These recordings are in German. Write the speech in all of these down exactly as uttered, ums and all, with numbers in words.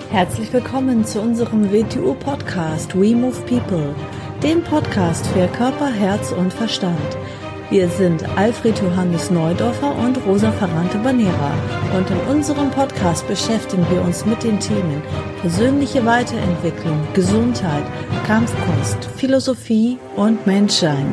Herzlich willkommen zu unserem W T U-Podcast We Move People, dem Podcast für Körper, Herz und Verstand. Wir sind Alfred Johannes Neudorfer und Rosa Ferrante-Banera und in unserem Podcast beschäftigen wir uns mit den Themen persönliche Weiterentwicklung, Gesundheit, Kampfkunst, Philosophie und Menschsein.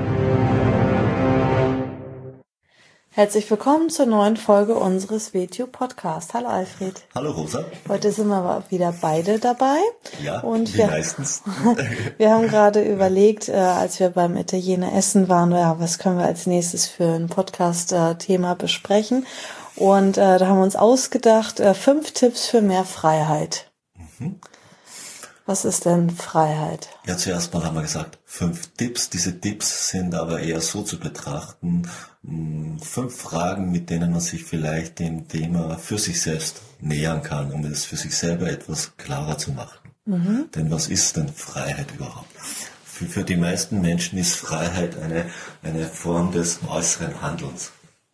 Herzlich willkommen zur neuen Folge unseres W T U-Podcasts. Hallo Alfred. Hallo Rosa. Heute sind wir wieder beide dabei. Ja, und wie wir, meistens. wir haben gerade überlegt, äh, als wir beim Italiener essen waren, ja, was können wir als nächstes für ein Podcast-Thema besprechen. Und äh, da haben wir uns ausgedacht, äh, fünf Tipps für mehr Freiheit. Mhm. Was ist denn Freiheit? Ja, zuerst mal haben wir gesagt, fünf Tipps. Diese Tipps sind aber eher so zu betrachten, mh, fünf Fragen, mit denen man sich vielleicht dem Thema für sich selbst nähern kann, um es für sich selber etwas klarer zu machen. Mhm. Denn was ist denn Freiheit überhaupt? Für, für die meisten Menschen ist Freiheit eine, eine Form des äußeren Handelns.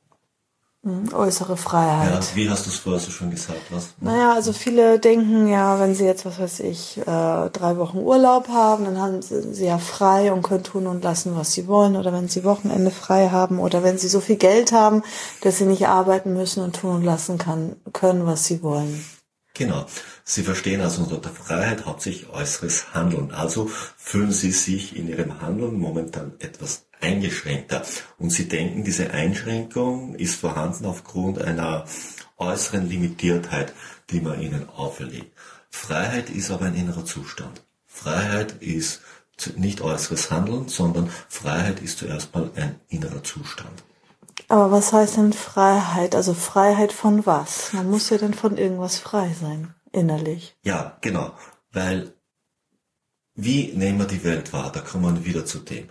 Äußere Freiheit. Ja, wie hast du es vorher so schon gesagt? Was? Naja, also viele denken ja, wenn sie jetzt, was weiß ich, äh, drei Wochen Urlaub haben, dann haben sie, sie ja frei und können tun und lassen, was sie wollen. Oder wenn sie Wochenende frei haben oder wenn sie so viel Geld haben, dass sie nicht arbeiten müssen und tun und lassen kann, können, was sie wollen. Genau. Sie verstehen also unter der Freiheit hauptsächlich äußeres Handeln. Also fühlen Sie sich in Ihrem Handeln momentan etwas eingeschränkter. Und Sie denken, diese Einschränkung ist vorhanden aufgrund einer äußeren Limitiertheit, die man Ihnen auferlegt. Freiheit ist aber ein innerer Zustand. Freiheit ist nicht äußeres Handeln, sondern Freiheit ist zuerst mal ein innerer Zustand. Aber was heißt denn Freiheit? Also Freiheit von was? Man muss ja dann von irgendwas frei sein, innerlich. Ja, genau, weil wie nehmen wir die Welt wahr? Da kommen wir wieder zu dem.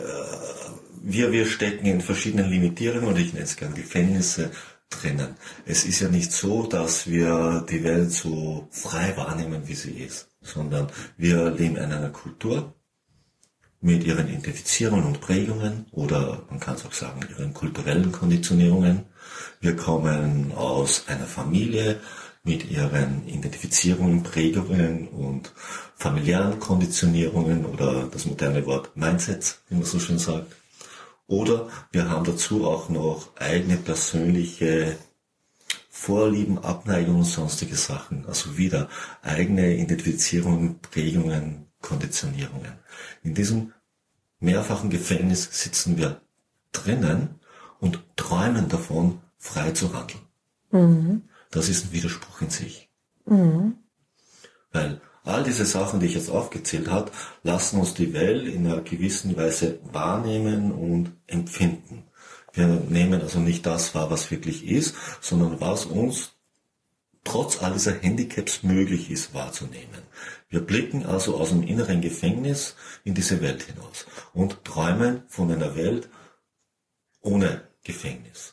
Wir, wir stecken in verschiedenen Limitierungen, und ich nenne es gern Gefängnisse, drinnen. Es ist ja nicht so, dass wir die Welt so frei wahrnehmen, wie sie ist, sondern wir leben in einer Kultur mit ihren Identifizierungen und Prägungen, oder man kann es auch sagen, ihren kulturellen Konditionierungen. Wir kommen aus einer Familie mit ihren Identifizierungen, Prägungen und familiären Konditionierungen oder das moderne Wort Mindsets, wie man so schön sagt. Oder wir haben dazu auch noch eigene persönliche Vorlieben, Abneigungen und sonstige Sachen. Also wieder eigene Identifizierungen, Prägungen, Konditionierungen. In diesem mehrfachen Gefängnis sitzen wir drinnen und träumen davon, frei zu handeln. Mhm. Das ist ein Widerspruch in sich. Mhm. Weil all diese Sachen, die ich jetzt aufgezählt habe, lassen uns die Welt in einer gewissen Weise wahrnehmen und empfinden. Wir nehmen also nicht das wahr, was wirklich ist, sondern was uns trotz all dieser Handicaps möglich ist wahrzunehmen. Wir blicken also aus dem inneren Gefängnis in diese Welt hinaus und träumen von einer Welt ohne Gefängnis.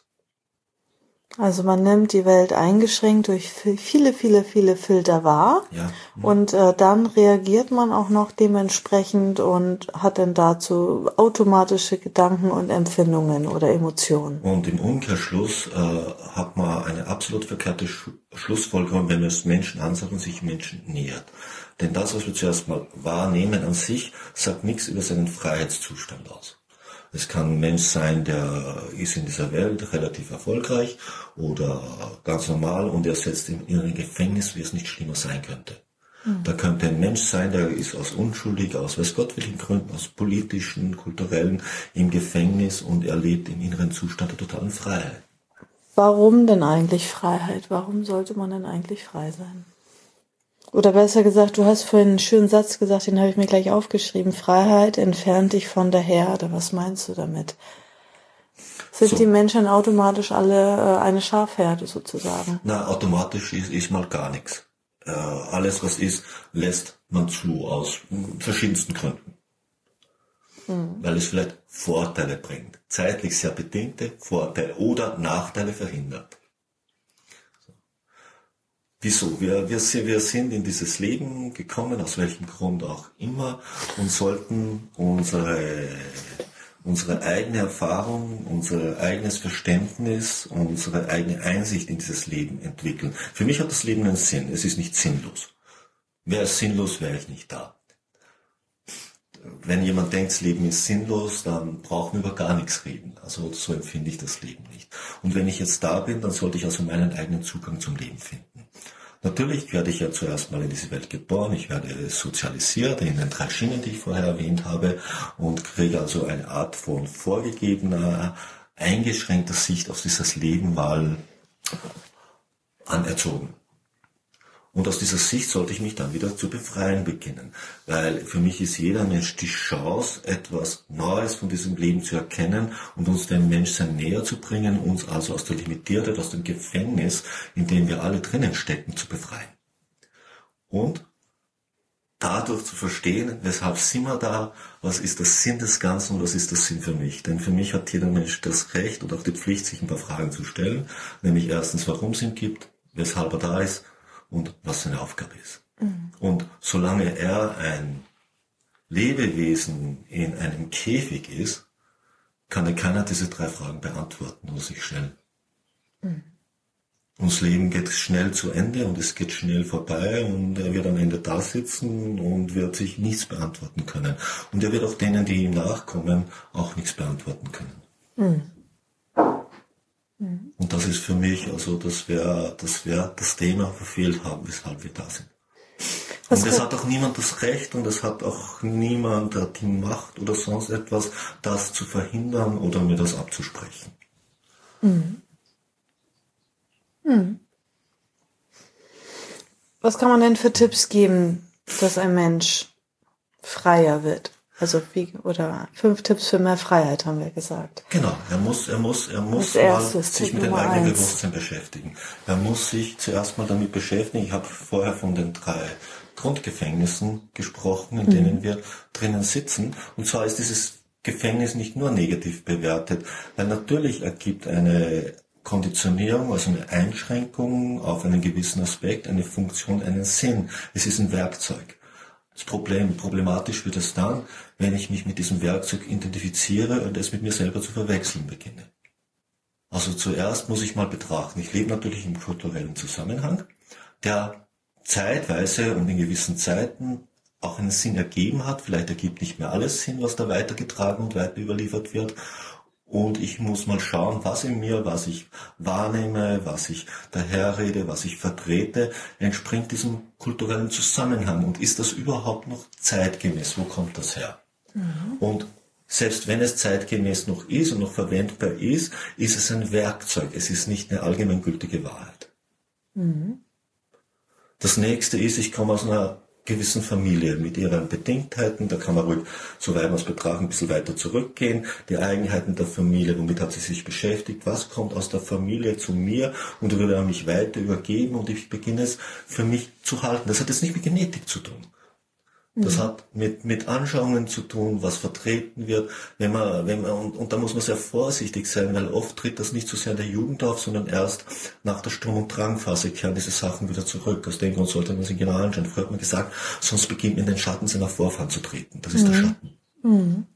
Also man nimmt die Welt eingeschränkt durch viele, viele, viele Filter wahr, ja. und äh, dann reagiert man auch noch dementsprechend und hat dann dazu automatische Gedanken und Empfindungen oder Emotionen. Und im Umkehrschluss äh, hat man eine absolut verkehrte Sch- Schlussfolgerung, wenn man es Menschen ansagt und sich Menschen nähert. Denn das, was wir zuerst mal wahrnehmen an sich, sagt nichts über seinen Freiheitszustand aus. Es kann ein Mensch sein, der ist in dieser Welt relativ erfolgreich oder ganz normal und er sitzt in einem Gefängnis, wie es nicht schlimmer sein könnte. Mhm. Da könnte ein Mensch sein, der ist aus unschuldig, aus weiß Gott welchen Gründen, aus politischen, kulturellen, im Gefängnis und er lebt im inneren Zustand der totalen Freiheit. Warum denn eigentlich Freiheit? Warum sollte man denn eigentlich frei sein? Oder besser gesagt, du hast vorhin einen schönen Satz gesagt, den habe ich mir gleich aufgeschrieben. Freiheit entfernt dich von der Herde. Was meinst du damit? Sind so die Menschen automatisch alle äh, eine Schafherde sozusagen? Na, automatisch ist, ist mal gar nichts. Äh, alles, was ist, lässt man zu, aus verschiedensten Gründen. Hm. Weil es vielleicht Vorteile bringt. Zeitlich sehr bedingte Vorteile oder Nachteile verhindert. Wieso? Wir, wir, wir sind in dieses Leben gekommen, aus welchem Grund auch immer, und sollten unsere unsere eigene Erfahrung, unser eigenes Verständnis, unsere eigene Einsicht in dieses Leben entwickeln. Für mich hat das Leben einen Sinn. Es ist nicht sinnlos. Wäre es sinnlos, wäre ich nicht da. Wenn jemand denkt, das Leben ist sinnlos, dann brauchen wir über gar nichts reden. Also so empfinde ich das Leben nicht. Und wenn ich jetzt da bin, dann sollte ich also meinen eigenen Zugang zum Leben finden. Natürlich werde ich ja zuerst mal in diese Welt geboren, ich werde sozialisiert in den drei Schienen, die ich vorher erwähnt habe, und kriege also eine Art von vorgegebener, eingeschränkter Sicht auf dieses Leben mal anerzogen. Und aus dieser Sicht sollte ich mich dann wieder zu befreien beginnen. Weil für mich ist jeder Mensch die Chance, etwas Neues von diesem Leben zu erkennen und uns dem Menschsein näher zu bringen, uns also aus der Limitiertheit, aus dem Gefängnis, in dem wir alle drinnen stecken, zu befreien. Und dadurch zu verstehen, weshalb sind wir da, was ist der Sinn des Ganzen und was ist der Sinn für mich. Denn für mich hat jeder Mensch das Recht und auch die Pflicht, sich ein paar Fragen zu stellen. Nämlich erstens, warum es ihn gibt, weshalb er da ist, und was seine Aufgabe ist. Mhm. Und solange er ein Lebewesen in einem Käfig ist, kann er keiner diese drei Fragen beantworten oder sich stellen. Mhm. Und das Leben geht schnell zu Ende und es geht schnell vorbei und er wird am Ende da sitzen und wird sich nichts beantworten können. Und er wird auch denen, die ihm nachkommen, auch nichts beantworten können. Mhm. Und das ist für mich, also das wäre das, wär das Thema verfehlt haben, weshalb wir da sind. Was und es hat auch niemand das Recht und es hat auch niemand die Macht oder sonst etwas, das zu verhindern oder mir das abzusprechen. Mhm. Mhm. Was kann man denn für Tipps geben, dass ein Mensch freier wird? Also wie, oder fünf Tipps für mehr Freiheit, haben wir gesagt. Genau, er muss, er muss, er muss mal sich mit dem eigenen Bewusstsein beschäftigen. Er muss sich zuerst mal damit beschäftigen. Ich habe vorher von den drei Grundgefängnissen gesprochen, in denen mhm. wir drinnen sitzen. Und zwar ist dieses Gefängnis nicht nur negativ bewertet, weil natürlich ergibt eine Konditionierung, also eine Einschränkung auf einen gewissen Aspekt, eine Funktion, einen Sinn. Es ist ein Werkzeug. Das Problem, problematisch wird es dann, wenn ich mich mit diesem Werkzeug identifiziere und es mit mir selber zu verwechseln beginne. Also zuerst muss ich mal betrachten, ich lebe natürlich im kulturellen Zusammenhang, der zeitweise und in gewissen Zeiten auch einen Sinn ergeben hat. Vielleicht ergibt nicht mehr alles Sinn, was da weitergetragen und weiter überliefert wird. Und ich muss mal schauen, was in mir, was ich wahrnehme, was ich daherrede, was ich vertrete, entspringt diesem kulturellen Zusammenhang. Und ist das überhaupt noch zeitgemäß? Wo kommt das her? Mhm. Und selbst wenn es zeitgemäß noch ist und noch verwendbar ist, ist es ein Werkzeug. Es ist nicht eine allgemeingültige Wahrheit. Mhm. Das nächste ist, ich komme aus einer gewissen Familie mit ihren Bedingtheiten, da kann man ruhig, soweit man es betrachtet, ein bisschen weiter zurückgehen, die Eigenheiten der Familie, womit hat sie sich beschäftigt, was kommt aus der Familie zu mir und würde er mich weiter übergeben und ich beginne es für mich zu halten. Das hat jetzt nicht mit Genetik zu tun. Das mhm. hat mit, mit Anschauungen zu tun, was vertreten wird, wenn man, wenn man, und, und da muss man sehr vorsichtig sein, weil oft tritt das nicht so sehr in der Jugend auf, sondern erst nach der Sturm- und Drangphase kehren diese Sachen wieder zurück. Aus dem Grund sollte man sich genau anschauen. Früher hat man gesagt, sonst beginnt in den Schatten seiner Vorfahren zu treten. Das ist mhm. der Schatten. Mhm.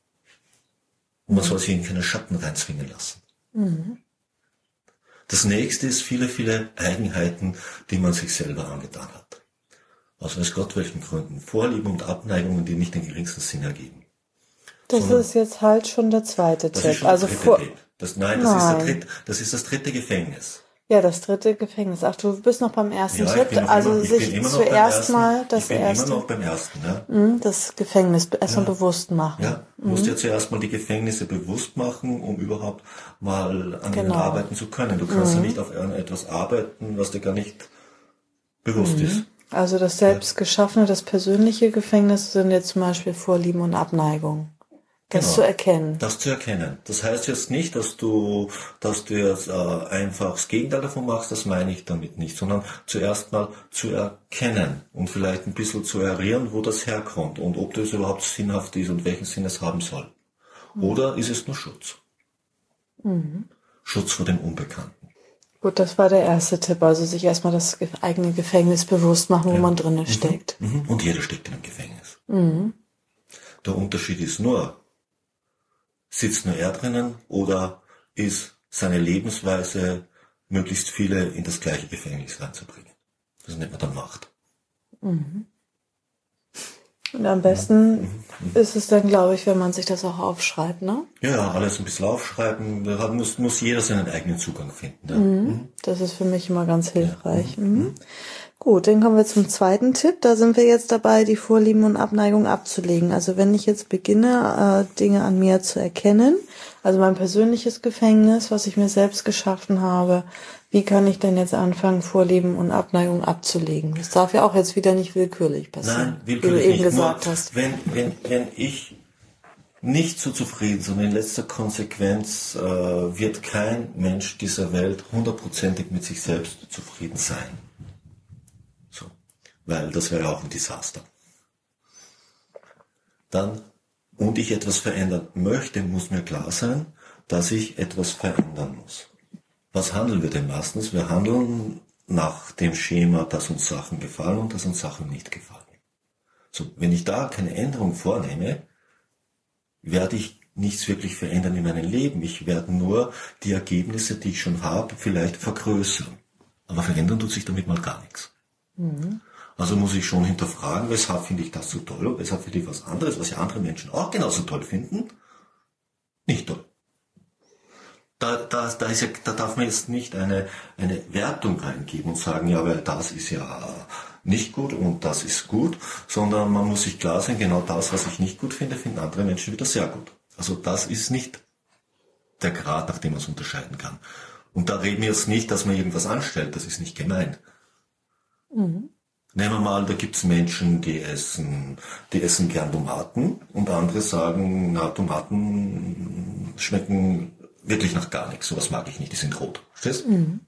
Und man soll sich in keine Schatten reinzwingen lassen. Mhm. Das nächste ist viele, viele Eigenheiten, die man sich selber angetan hat. Aus weiß Gott welchen Gründen. Vorlieben und Abneigungen, die nicht den geringsten Sinn ergeben. Das Sondern ist jetzt halt schon der zweite das Tipp. Ist schon also der vor... Tipp. Das, nein, das, nein. Ist der dritte, das ist das dritte Gefängnis. Ja, das dritte Gefängnis. Ach, du bist noch beim ersten ja, Tipp. Ich also immer, sich zuerst mal das ich bin erste. immer noch beim ersten. Ja. Das Gefängnis erstmal ja. bewusst machen. Ja, du musst mhm. dir zuerst mal die Gefängnisse bewusst machen, um überhaupt mal an genau. ihnen arbeiten zu können. Du kannst mhm. ja nicht auf etwas arbeiten, was dir gar nicht bewusst mhm. ist. Also das selbstgeschaffene, das persönliche Gefängnis sind jetzt zum Beispiel Vorlieben und Abneigung. Das genau, zu erkennen. Das zu erkennen. Das heißt jetzt nicht, dass du, dass du jetzt äh, einfach das Gegenteil davon machst, das meine ich damit nicht, sondern zuerst mal zu erkennen und vielleicht ein bisschen zu erinnern, wo das herkommt und ob das überhaupt sinnhaft ist und welchen Sinn es haben soll. Mhm. Oder ist es nur Schutz? Mhm. Schutz vor dem Unbekannten. Gut, das war der erste Tipp, also sich erstmal das eigene Gefängnis bewusst machen, wo ja. man drinnen mhm. steckt. Mhm. Und jeder steckt in einem Gefängnis. Mhm. Der Unterschied ist nur, Sitzt nur er drinnen oder ist seine Lebensweise, möglichst viele in das gleiche Gefängnis reinzubringen? Das nennt man dann Macht. Mhm. Und am besten mhm. ist es dann, glaube ich, wenn man sich das auch aufschreibt, ne? Ja, alles ein bisschen aufschreiben. Da muss, muss jeder seinen eigenen Zugang finden. Ja. Mhm. Mhm. Das ist für mich immer ganz hilfreich. Ja. Mhm. Gut, dann kommen wir zum zweiten Tipp. Da sind wir jetzt dabei, die Vorlieben und Abneigungen abzulegen. Also wenn ich jetzt beginne, äh, Dinge an mir zu erkennen, also mein persönliches Gefängnis, was ich mir selbst geschaffen habe, wie kann ich denn jetzt anfangen, Vorlieben und Abneigungen abzulegen? Das darf ja auch jetzt wieder nicht willkürlich passieren, Nein, willkürlich wie du eben nicht. gesagt Nur, hast. Wenn, wenn, wenn ich nicht so zufrieden, sondern in letzter Konsequenz äh, wird kein Mensch dieser Welt hundertprozentig mit sich selbst zufrieden sein. So, weil das wäre auch ein Desaster. Dann, und ich etwas verändern möchte, muss mir klar sein, dass ich etwas verändern muss. Was handeln wir denn meistens? Wir handeln nach dem Schema, dass uns Sachen gefallen und dass uns Sachen nicht gefallen. So, wenn ich da keine Änderung vornehme, werde ich nichts wirklich verändern in meinem Leben. Ich werde nur die Ergebnisse, die ich schon habe, vielleicht vergrößern. Aber verändern tut sich damit mal gar nichts. Mhm. Also muss ich schon hinterfragen, weshalb finde ich das so toll und weshalb finde ich was anderes, was ja andere Menschen auch genauso toll finden, nicht toll. Da, da, da, ist ja, da darf man jetzt nicht eine, eine Wertung reingeben und sagen, ja, weil das ist ja nicht gut und das ist gut, sondern man muss sich klar sein, genau das, was ich nicht gut finde, finden andere Menschen wieder sehr gut. Also das ist nicht der Grad, nach dem man es unterscheiden kann. Und da reden wir jetzt nicht, dass man irgendwas anstellt, das ist nicht gemeint. Mhm. Nehmen wir mal, da gibt's Menschen, die essen, die essen gern Tomaten und andere sagen, na, Tomaten schmecken wirklich nach gar nichts, sowas mag ich nicht, die sind rot. Verstehst du? Mhm.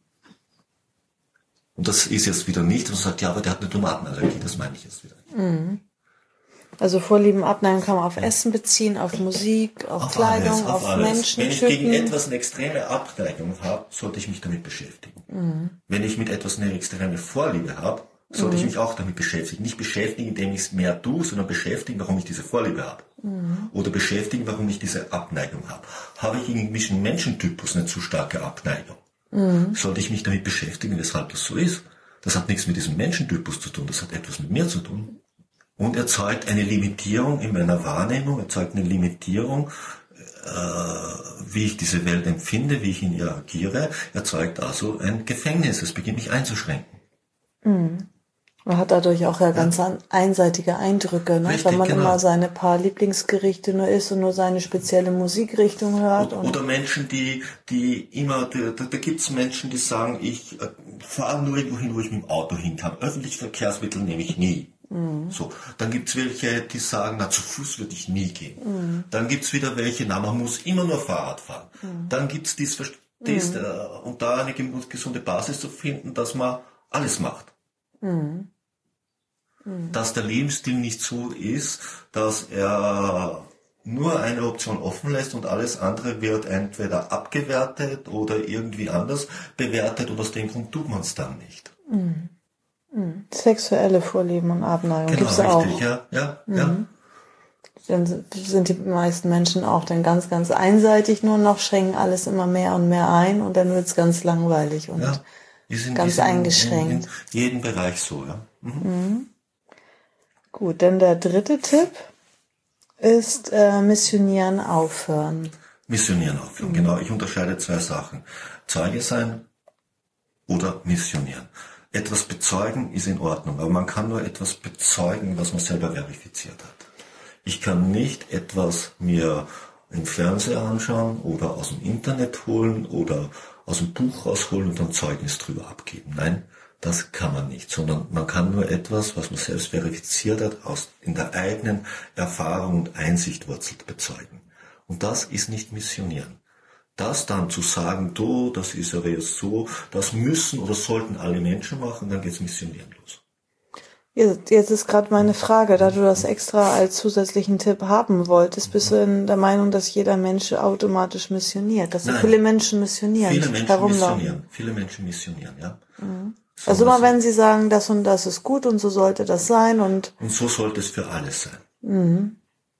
Und das ist jetzt wieder nicht, und man sagt, ja, aber der hat eine Tomatenallergie, das meine ich jetzt wieder nicht. Mhm. Also Vorlieben, Abneigung kann man auf ja. Essen beziehen, auf Musik, auf, auf Kleidung, alles, auf, auf Menschen. Wenn ich gegen etwas eine extreme Abneigung habe, sollte ich mich damit beschäftigen. Mhm. Wenn ich mit etwas eine extreme Vorliebe habe, sollte mhm. ich mich auch damit beschäftigen. Nicht beschäftigen, indem ich es mehr tue, sondern beschäftigen, warum ich diese Vorliebe habe. Mhm. Oder beschäftigen, warum ich diese Abneigung habe. Habe ich gegen einen gewissen Menschentypus eine zu starke Abneigung, mhm. sollte ich mich damit beschäftigen, weshalb das so ist. Das hat nichts mit diesem Menschentypus zu tun, das hat etwas mit mir zu tun. Und erzeugt eine Limitierung in meiner Wahrnehmung, erzeugt eine Limitierung, äh, wie ich diese Welt empfinde, wie ich in ihr agiere, erzeugt also ein Gefängnis. Es beginnt mich einzuschränken. Mhm. Man hat dadurch auch ja ganz ja. einseitige Eindrücke, ne? Richtig, wenn man genau. immer seine paar Lieblingsgerichte nur isst und nur seine spezielle Musikrichtung hört. Oder, oder Menschen, die die immer, da, da gibt's Menschen, die sagen, ich äh, fahre nur irgendwo hin, wo ich mit dem Auto hin kann. Öffentliche Verkehrsmittel nehme ich nie. Mhm. So, dann gibt's welche, die sagen, na, zu Fuß würde ich nie gehen. Mhm. Dann gibt's wieder welche, na, man muss immer nur Fahrrad fahren. Mhm. Dann gibt's dies, dies mhm. äh, und da eine gesunde Basis zu finden, dass man alles macht. Mhm. Mhm. Dass der Lebensstil nicht so ist, dass er nur eine Option offen lässt und alles andere wird entweder abgewertet oder irgendwie anders bewertet und aus dem Grund tut man es dann nicht. Mhm. Mhm. Sexuelle Vorlieben und Abneigung genau, gibt's auch. Richtig, ja, ja, mhm. ja. Dann sind die meisten Menschen auch dann ganz, ganz einseitig nur noch, schränken alles immer mehr und mehr ein und dann wird's ganz langweilig und ja. Sind, ganz sind eingeschränkt. In, in jedem Bereich so, ja. Mhm. Mhm. Gut, dann der dritte Tipp ist äh, Missionieren aufhören. Missionieren aufhören, mhm. genau. Ich unterscheide zwei Sachen. Zeuge sein oder missionieren. Etwas bezeugen ist in Ordnung, aber man kann nur etwas bezeugen, was man selber verifiziert hat. Ich kann nicht etwas mir im Fernseher anschauen oder aus dem Internet holen oder aus dem Buch rausholen und dann Zeugnis drüber abgeben. Nein, das kann man nicht, sondern man kann nur etwas, was man selbst verifiziert hat, aus in der eigenen Erfahrung und Einsicht wurzelt bezeugen. Und das ist nicht missionieren. Das dann zu sagen, du, das ist aber jetzt so, das müssen oder sollten alle Menschen machen, dann geht's missionieren los. Jetzt, jetzt ist gerade meine Frage, da du das extra als zusätzlichen Tipp haben wolltest, bist du in der Meinung, dass jeder Mensch automatisch missioniert, dass so viele Menschen missionieren, viele Menschen herumlaufen? Missionieren, viele Menschen missionieren, ja. Mhm. So also immer wenn sie sagen, das und das ist gut und so sollte das sein und... Und so sollte es für alles sein. Mhm.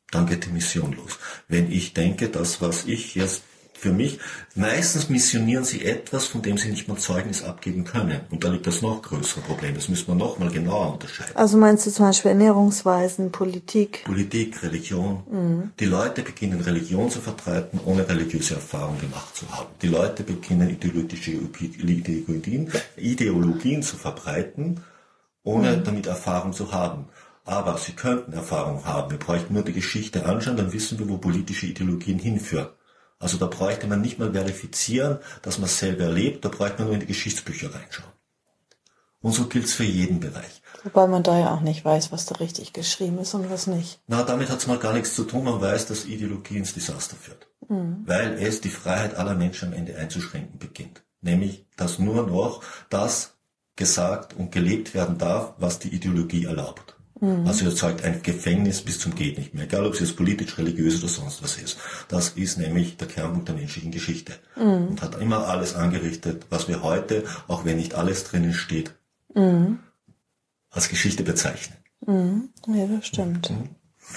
Dann geht die Mission los. Wenn ich denke, das, was ich jetzt für mich, meistens missionieren sie etwas, von dem sie nicht mal Zeugnis abgeben können. Und da liegt das noch größere Problem. Das müssen wir noch mal genauer unterscheiden. Also meinst du zum Beispiel Ernährungsweisen, Politik? Politik, Religion. Mhm. Die Leute beginnen Religion zu verbreiten, ohne religiöse Erfahrung gemacht zu haben. Die Leute beginnen ideologische Ideologien, Ideologien zu verbreiten, ohne mhm. damit Erfahrung zu haben. Aber sie könnten Erfahrung haben. Wir bräuchten nur die Geschichte anschauen, dann wissen wir, wo politische Ideologien hinführen. Also da bräuchte man nicht mal verifizieren, dass man es selber erlebt, da bräuchte man nur in die Geschichtsbücher reinschauen. Und so gilt es für jeden Bereich. Wobei man da ja auch nicht weiß, was da richtig geschrieben ist und was nicht. Na, damit hat es mal gar nichts zu tun, man weiß, dass Ideologie ins Desaster führt. Mhm. Weil es die Freiheit aller Menschen am Ende einzuschränken beginnt. Nämlich, dass nur noch das gesagt und gelebt werden darf, was die Ideologie erlaubt. Mhm. Also erzeugt ein Gefängnis bis zum geht nicht mehr, egal ob es jetzt politisch, religiös oder sonst was ist. Das ist nämlich der Kernpunkt der menschlichen Geschichte. Mhm. Und hat immer alles angerichtet, was wir heute, auch wenn nicht alles drinnen steht, mhm. als Geschichte bezeichnen. Mhm. Ja, das stimmt. Mhm.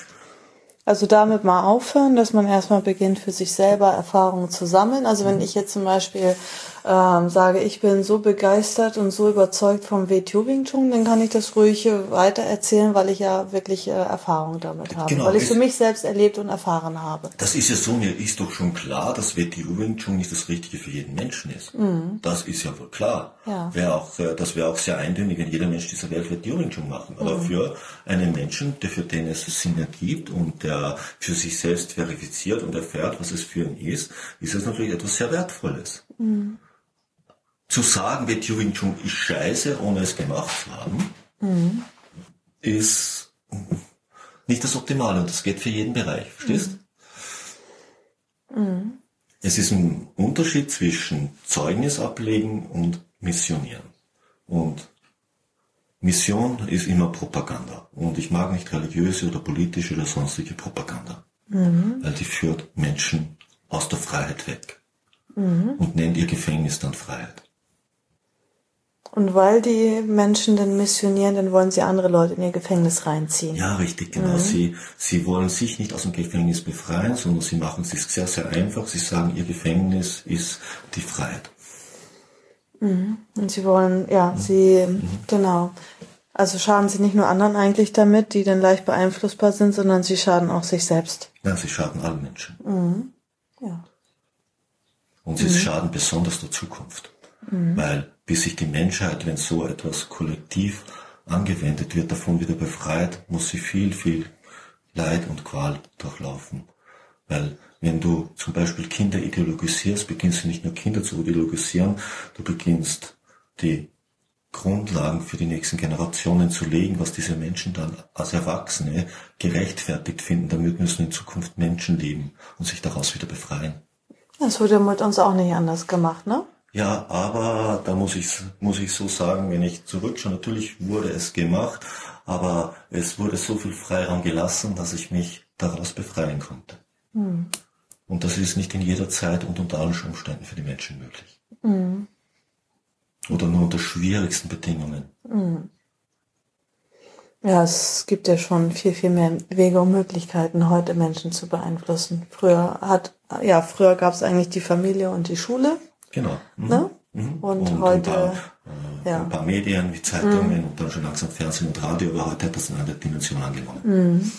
Also damit mal aufhören, dass man erstmal beginnt, für sich selber Erfahrungen zu sammeln. Also wenn ich jetzt zum Beispiel ähm, sage, ich bin so begeistert und so überzeugt vom W T O Wing Chun, dann kann ich das ruhig weiter erzählen, weil ich ja wirklich äh, Erfahrung damit habe. Genau, weil ich es für mich selbst erlebt und erfahren habe. Das ist ja so, mir ist doch schon klar, dass W T O Wing Chun nicht das Richtige für jeden Menschen ist. Mhm. Das ist ja wohl klar. Ja. Wäre auch, das wäre auch sehr eindeutig, wenn jeder Mensch dieser Welt W T O Wing Chun machen. Aber mhm. für einen Menschen, der für den es Sinn ergibt und der für sich selbst verifiziert und erfährt, was es für ihn ist, ist es natürlich etwas sehr Wertvolles. Mhm. Zu sagen, W T O Wing Chun ist scheiße, ohne es gemacht zu haben, mhm. ist nicht das Optimale und das geht für jeden Bereich, verstehst? Mhm. Es ist ein Unterschied zwischen Zeugnis ablegen und missionieren. Und Mission ist immer Propaganda. Und ich mag nicht religiöse oder politische oder sonstige Propaganda. Mhm. Weil die führt Menschen aus der Freiheit weg. Mhm. Und nennt ihr Gefängnis dann Freiheit. Und weil die Menschen dann missionieren, dann wollen sie andere Leute in ihr Gefängnis reinziehen. Ja, richtig, genau. Mhm. Sie, sie wollen sich nicht aus dem Gefängnis befreien, sondern sie machen es sich sehr, sehr einfach. Sie sagen, ihr Gefängnis ist die Freiheit. Mhm. Und sie wollen, ja, mhm. sie, mhm. genau. Also schaden sie nicht nur anderen eigentlich damit, die dann leicht beeinflussbar sind, sondern sie schaden auch sich selbst. Ja, sie schaden allen Menschen. Mhm. Ja. Und sie mhm. schaden besonders der Zukunft. Mhm. Weil bis sich die Menschheit, wenn so etwas kollektiv angewendet wird, davon wieder befreit, muss sie viel, viel Leid und Qual durchlaufen. Weil wenn du zum Beispiel Kinder ideologisierst, beginnst du nicht nur Kinder zu ideologisieren, du beginnst die Grundlagen für die nächsten Generationen zu legen, was diese Menschen dann als Erwachsene gerechtfertigt finden. Damit müssen in Zukunft Menschen leben und sich daraus wieder befreien. Das wurde mit uns auch nicht anders gemacht, ne? Ja, aber da muss ich, muss ich so sagen, wenn ich zurückschaue, natürlich wurde es gemacht, aber es wurde so viel Freiraum gelassen, dass ich mich daraus befreien konnte. Mhm. Und das ist nicht in jeder Zeit und unter allen Umständen für die Menschen möglich. Mhm. Oder nur unter schwierigsten Bedingungen. Mhm. Ja, es gibt ja schon viel, viel mehr Wege und Möglichkeiten, heute Menschen zu beeinflussen. Früher hat, ja, früher gab es eigentlich die Familie und die Schule. Genau. Mhm. Ne? Mhm. Und, und heute... Ein paar, äh, ja. ein paar Medien wie Zeitungen mhm. und dann schon langsam Fernsehen und Radio, aber heute hat das eine andere Dimension angenommen. Mhm.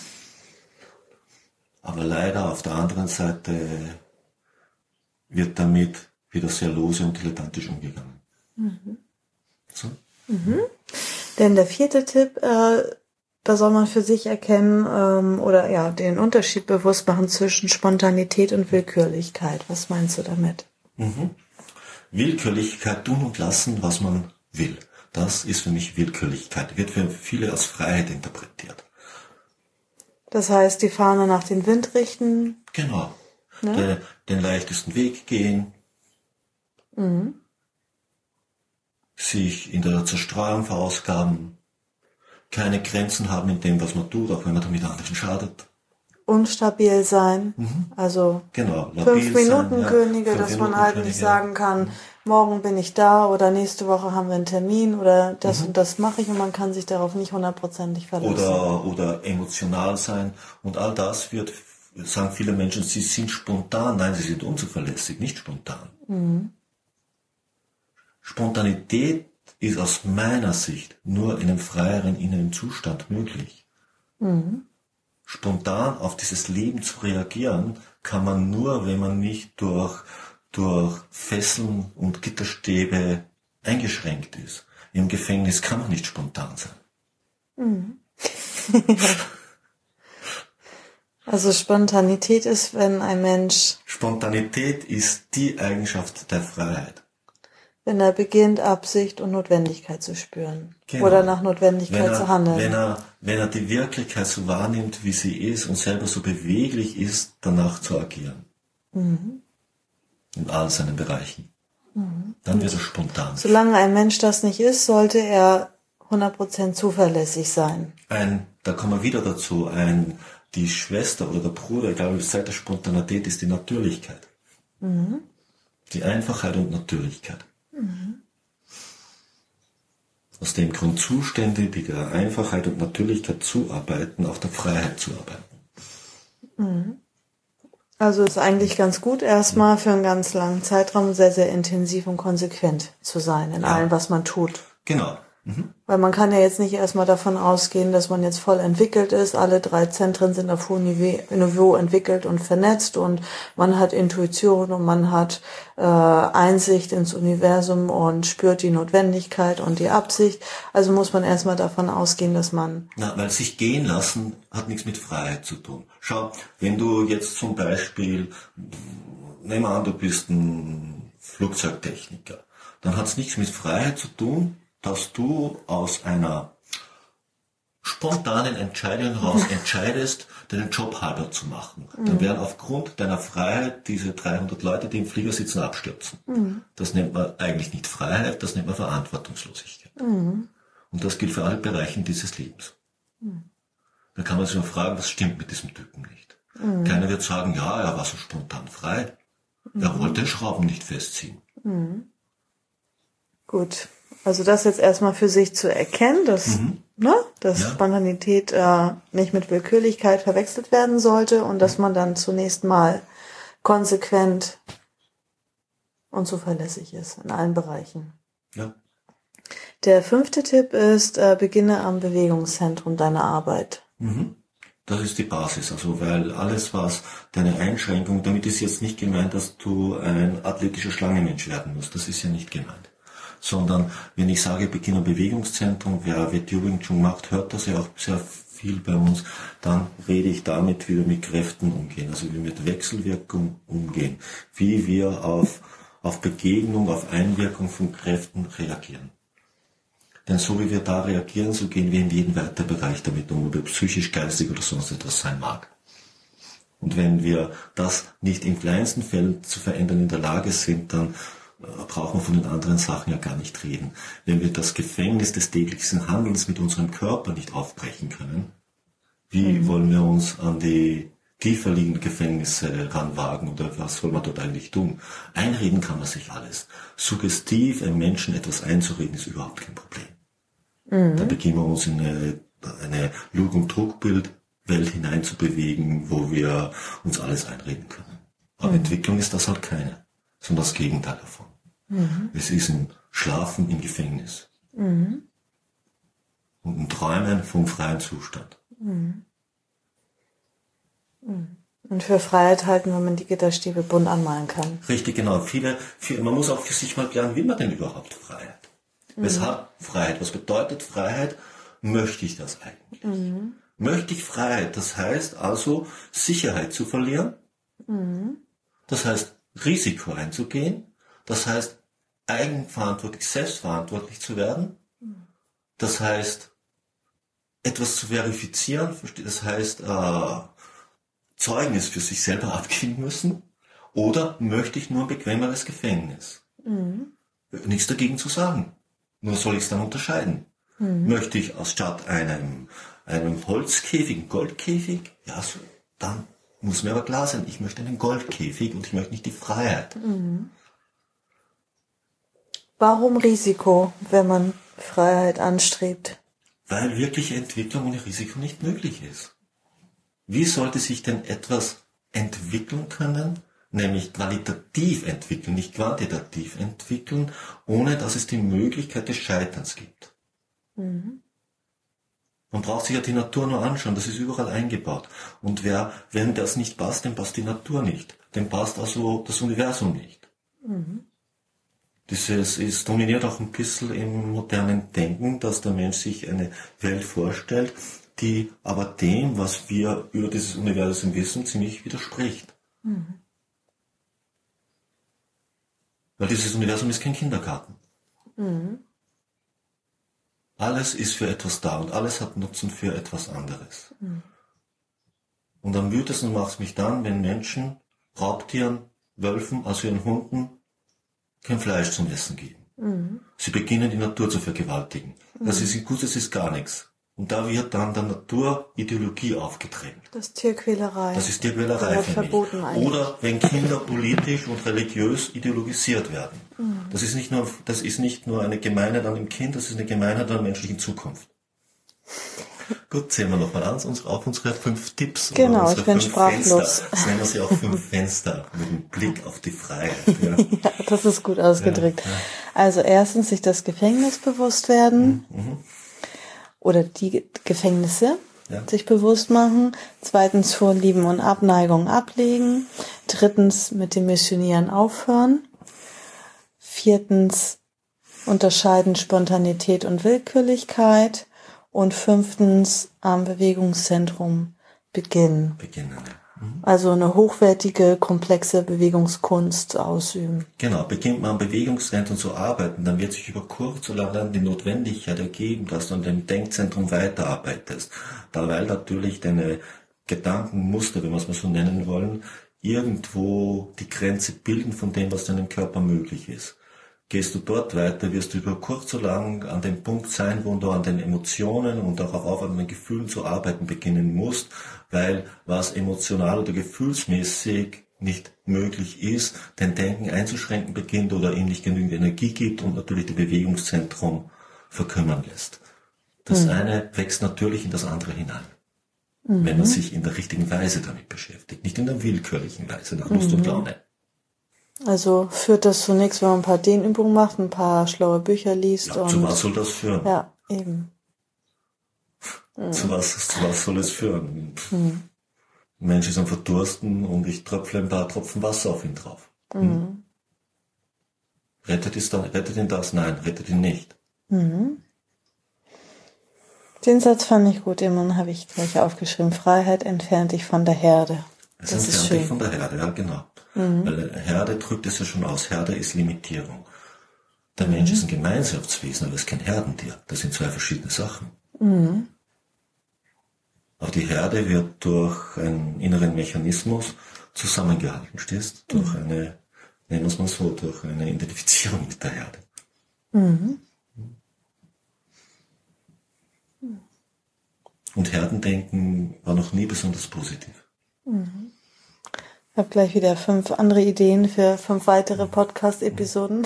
Aber leider auf der anderen Seite wird damit wieder sehr lose und dilettantisch umgegangen. Mhm. So? Mhm. Denn der vierte Tipp, äh, da soll man für sich erkennen ähm, oder ja den Unterschied bewusst machen zwischen Spontanität und Willkürlichkeit. Was meinst du damit? Mhm. Willkürlichkeit, tun und lassen, was man will. Das ist für mich Willkürlichkeit. Wird für viele als Freiheit interpretiert. Das heißt, die Fahne nach dem Wind richten. Genau. Ne? Den, den leichtesten Weg gehen. Mhm. Sich in der Zerstreuung verausgaben. Keine Grenzen haben in dem, was man tut, auch wenn man damit anderen schadet. unstabil sein. Mhm. Also genau, Fünf-Minuten-Könige, ja, dass Fünf man halt nicht sagen kann, morgen bin ich da oder nächste Woche haben wir einen Termin oder das mhm. und das mache ich und man kann sich darauf nicht hundertprozentig verlassen. Oder, oder emotional sein und all das wird, sagen viele Menschen, sie sind spontan. Nein, sie sind unzuverlässig, nicht spontan. Mhm. Spontanität ist aus meiner Sicht nur in einem freieren inneren Zustand möglich. Mhm. Spontan auf dieses Leben zu reagieren, kann man nur, wenn man nicht durch, durch Fesseln und Gitterstäbe eingeschränkt ist. Im Gefängnis kann man nicht spontan sein. Mhm. Also Spontanität ist, wenn ein Mensch... Spontanität ist die Eigenschaft der Freiheit. Wenn er beginnt, Absicht und Notwendigkeit zu spüren. Genau. Oder nach Notwendigkeit er, zu handeln. Wenn er, wenn er die Wirklichkeit so wahrnimmt, wie sie ist und selber so beweglich ist, danach zu agieren. Mhm. In all seinen Bereichen. Mhm. Dann wird er spontan. Solange ein Mensch das nicht ist, sollte er hundert Prozent zuverlässig sein. Ein, da kommen wir wieder dazu, ein, die Schwester oder der Bruder, ich glaube, seit der Spontanität ist die Natürlichkeit. Mhm. Die Einfachheit und Natürlichkeit. Mhm. Aus dem Grund Zustände, die der Einfachheit und Natürlichkeit zuarbeiten, auch der Freiheit zuarbeiten. Mhm. Also ist eigentlich ganz gut, erstmal für einen ganz langen Zeitraum sehr, sehr intensiv und konsequent zu sein in ja. allem, was man tut. Genau. Mhm. Weil man kann ja jetzt nicht erstmal davon ausgehen, dass man jetzt voll entwickelt ist. Alle drei Zentren sind auf hohem Niveau entwickelt und vernetzt und man hat Intuition und man hat äh, Einsicht ins Universum und spürt die Notwendigkeit und die Absicht. Also muss man erstmal davon ausgehen, dass man... Na, weil sich gehen lassen hat nichts mit Freiheit zu tun. Schau, wenn du jetzt zum Beispiel, nehmen wir an, du bist ein Flugzeugtechniker, dann hat es nichts mit Freiheit zu tun, dass du aus einer spontanen Entscheidung heraus entscheidest, deinen Job halber zu machen. Mhm. Dann werden aufgrund deiner Freiheit diese dreihundert Leute, die im Flieger sitzen, abstürzen. Mhm. Das nennt man eigentlich nicht Freiheit, das nennt man Verantwortungslosigkeit. Mhm. Und das gilt für alle Bereiche dieses Lebens. Mhm. Da kann man sich nur fragen, was stimmt mit diesem Typen nicht. Mhm. Keiner wird sagen, ja, er war so spontan frei. Mhm. Er wollte den Schrauben nicht festziehen. Mhm. Gut. Also das jetzt erstmal für sich zu erkennen, dass, mhm. ne, dass ja. Spontanität äh, nicht mit Willkürlichkeit verwechselt werden sollte und dass man dann zunächst mal konsequent und zuverlässig ist in allen Bereichen. Ja. Der fünfte Tipp ist, äh, beginne am Bewegungszentrum deiner Arbeit. Mhm. Das ist die Basis, also weil alles, was deine Einschränkung, damit ist jetzt nicht gemeint, dass du ein athletischer Schlangenmensch werden musst, das ist ja nicht gemeint. Sondern wenn ich sage, beginne am Bewegungszentrum, wer Wing Chun macht, hört das ja auch sehr viel bei uns, dann rede ich damit, wie wir mit Kräften umgehen, also wie wir mit Wechselwirkung umgehen, wie wir auf, auf Begegnung, auf Einwirkung von Kräften reagieren. Denn so wie wir da reagieren, so gehen wir in jeden weiteren Bereich damit um, ob wir psychisch, geistig oder sonst etwas sein mag. Und wenn wir das nicht im kleinsten Feld zu verändern in der Lage sind, dann brauchen wir von den anderen Sachen ja gar nicht reden. Wenn wir das Gefängnis des täglichen Handelns mit unserem Körper nicht aufbrechen können, wie mhm. wollen wir uns an die tiefer liegenden Gefängnisse ranwagen oder was soll man dort eigentlich tun? Einreden kann man sich alles. Suggestiv einem Menschen etwas einzureden ist überhaupt kein Problem. Mhm. Da beginnen wir uns in eine, eine Lug- und Trugbild-Welt hineinzubewegen, wo wir uns alles einreden können. Aber mhm. Entwicklung ist das halt keine, sondern das Gegenteil davon. Mhm. Es ist ein Schlafen im Gefängnis. Mhm. Und ein Träumen vom freien Zustand. Mhm. Und für Freiheit halten, wenn man die Gitterstäbe bunt anmalen kann. Richtig, genau. Viele, viele, man muss auch für sich mal klären, will man denn überhaupt Freiheit? Mhm. Weshalb Freiheit? Was bedeutet Freiheit? Möchte ich das eigentlich? Mhm. Möchte ich Freiheit? Das heißt also, Sicherheit zu verlieren. Mhm. Das heißt, Risiko einzugehen. Das heißt, eigenverantwortlich, selbstverantwortlich zu werden. Das heißt, etwas zu verifizieren. Das heißt, äh, Zeugnis für sich selber abgeben müssen. Oder möchte ich nur ein bequemeres Gefängnis? Mhm. Nichts dagegen zu sagen. Nur soll ich es dann unterscheiden. Mhm. Möchte ich anstatt einem, einem Holzkäfig, einen Goldkäfig? Ja, so, dann muss mir aber klar sein, ich möchte einen Goldkäfig und ich möchte nicht die Freiheit. Mhm. Warum Risiko, wenn man Freiheit anstrebt? Weil wirkliche Entwicklung ohne Risiko nicht möglich ist. Wie sollte sich denn etwas entwickeln können, nämlich qualitativ entwickeln, nicht quantitativ entwickeln, ohne dass es die Möglichkeit des Scheiterns gibt? Mhm. Man braucht sich ja die Natur nur anschauen, das ist überall eingebaut. Und wer, wenn das nicht passt, dem passt die Natur nicht. Dem passt also das Universum nicht. Mhm. Dieses ist dominiert auch ein bisschen im modernen Denken, dass der Mensch sich eine Welt vorstellt, die aber dem, was wir über dieses Universum wissen, ziemlich widerspricht. Mhm. Weil dieses Universum ist kein Kindergarten. Mhm. Alles ist für etwas da und alles hat Nutzen für etwas anderes. Mhm. Und am wütesten macht es mich dann, wenn Menschen Raubtieren, Wölfen, also ihren Hunden, kein Fleisch zum Essen geben. Mhm. Sie beginnen die Natur zu vergewaltigen. Mhm. Das ist gut, das ist gar nichts. Und da wird dann der Natur Ideologie aufgedrängt. Das ist Tierquälerei. Das ist Tierquälerei für mich. Oder wenn Kinder politisch und religiös ideologisiert werden. Mhm. Das ist nicht nur, das ist nicht nur eine Gemeinheit an dem Kind, das ist eine Gemeinheit an der menschlichen Zukunft. Gut, sehen wir nochmal an, auf unsere fünf Tipps. Genau, ich bin sprachlos. Fenster. Das nennen sie auch fünf Fenster mit dem Blick auf die Freiheit. Ja, ja das ist gut ausgedrückt. Ja, ja. Also erstens sich das Gefängnis bewusst werden mhm. oder die Gefängnisse ja. sich bewusst machen. Zweitens Vorlieben und Abneigung ablegen. Drittens mit dem Missionieren aufhören. Viertens unterscheiden Spontanität und Willkürlichkeit. Und fünftens am Bewegungszentrum beginnen. Beginnen, ja. Mhm. Also eine hochwertige, komplexe Bewegungskunst ausüben. Genau, beginnt man am Bewegungszentrum zu arbeiten, dann wird sich über kurz oder lang die Notwendigkeit ergeben, dass du an dem Denkzentrum weiterarbeitest. Da weil natürlich deine Gedankenmuster, wenn wir es mal so nennen wollen, irgendwo die Grenze bilden von dem, was deinem Körper möglich ist. Gehst du dort weiter, wirst du über kurz oder lang an dem Punkt sein, wo du an den Emotionen und auch auf an den Gefühlen zu arbeiten beginnen musst, weil was emotional oder gefühlsmäßig nicht möglich ist, dein Denken einzuschränken beginnt oder ihm nicht genügend Energie gibt und natürlich das Bewegungszentrum verkümmern lässt. Das mhm. eine wächst natürlich in das andere hinein, mhm. wenn man sich in der richtigen Weise damit beschäftigt, nicht in der willkürlichen Weise, nach Lust mhm. und Laune. Also führt das zu nichts, wenn man ein paar Dehnübungen macht, ein paar schlaue Bücher liest. Ja, und zu was soll das führen? Ja, eben. zu, was, zu was soll es führen? Mhm. Ein Mensch ist am Verdursten und ich tröpfle ein paar Tropfen Wasser auf ihn drauf. Mhm. Hm? Rettet, ist dann, rettet ihn das? Nein, rettet ihn nicht. Mhm. Den Satz fand ich gut, den habe ich gleich aufgeschrieben. Freiheit entfernt dich von der Herde. Es das entfernt ist schön. dich von der Herde, ja genau. Mhm. Weil Herde drückt es ja schon aus. Herde ist Limitierung. Der mhm. Mensch ist ein Gemeinschaftswesen, aber ist kein Herdentier. Das sind zwei verschiedene Sachen. Mhm. Auch die Herde wird durch einen inneren Mechanismus zusammengehalten, stehst? Durch mhm. eine, nennen wir es mal so, durch eine Identifizierung mit der Herde. Mhm. Und Herdendenken war noch nie besonders positiv. Mhm. Ich habe gleich wieder fünf andere Ideen für fünf weitere Podcast-Episoden.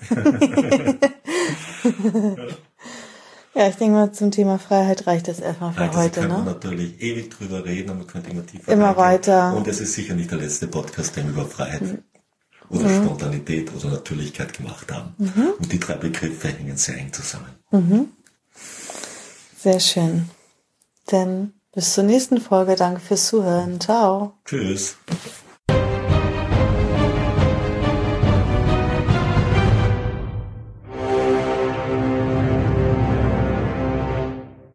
Ja, ich denke mal, zum Thema Freiheit reicht das erstmal für Nein, heute. Da kann ne? man natürlich ewig drüber reden, und man könnte immer tiefer Immer reingehen. weiter. Und es ist sicher nicht der letzte Podcast, den wir über Freiheit mhm. oder mhm. Spontanität oder Natürlichkeit gemacht haben. Mhm. Und die drei Begriffe hängen sehr eng zusammen. Mhm. Sehr schön. Dann bis zur nächsten Folge. Danke fürs Zuhören. Ciao. Tschüss.